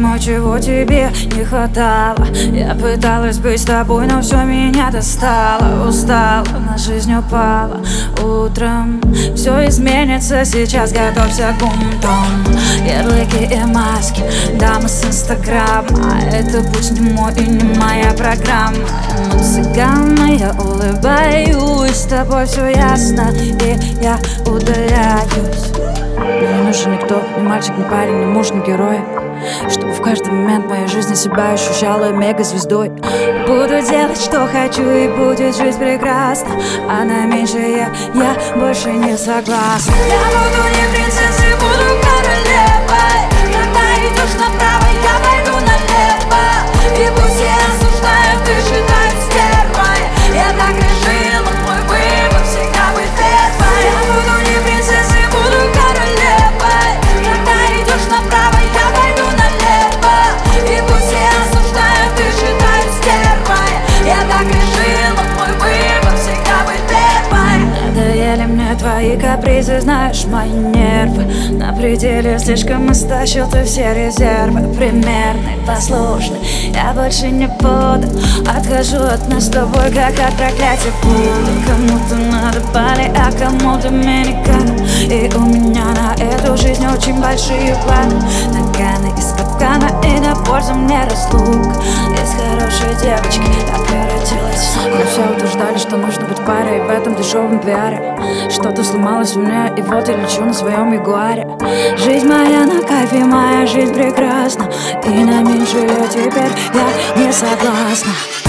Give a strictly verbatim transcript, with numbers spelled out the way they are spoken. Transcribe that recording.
домой, чего тебе не хватало. Я пыталась быть с тобой, но все меня достало. Устала, на жизнь упала. Утром все изменится, сейчас готовься к бунтам. Ярлыки и маски, дамы с инстаграма. Это путь не мой и не моя программа. Но цыгана, я улыбаюсь, с тобой все ясно, и я удаляюсь. Мне не нужен никто, ни мальчик, ни парень, ни муж, ни герой, чтобы в каждый момент моей жизни себя ощущала мегазвездой. Буду делать, что хочу, и будет жизнь прекрасна. А на меньшее я больше не согласна. Я буду не принцессой, буду королевой. Когда идешь направо, я пойду налево. И пусть все осуждают и считают стервой, я так решила, мой выбор всегда быть первой. Я буду не принцессой, буду королевой. Когда идешь направо, я пойду налево. И пусть все осуждают и считают стервой, я так решила, мой выбор всегда быть первой. Надоели мне твои капризы, знаешь, мои нервы на пределе, слишком истощил ты все резервы. Примерный, послушный, я больше не буду. Отхожу от нас с тобой, как от проклятия буду. Кому-то надо Бали, а кому-то Доминикана. И у меня на эту жизнь очень большие планы. Наганы из капкана, и на пользу мне разлук. Из хорошей девочки так превратилась в суку. Но все утверждали, что нужно быть парой в этом дешевом пиаре. Что-то сломалось в мне, и вот я лечу на своем ягуаре. Жизнь моя на кайфе, моя жизнь прекрасна. И на меньшее теперь я не согласна.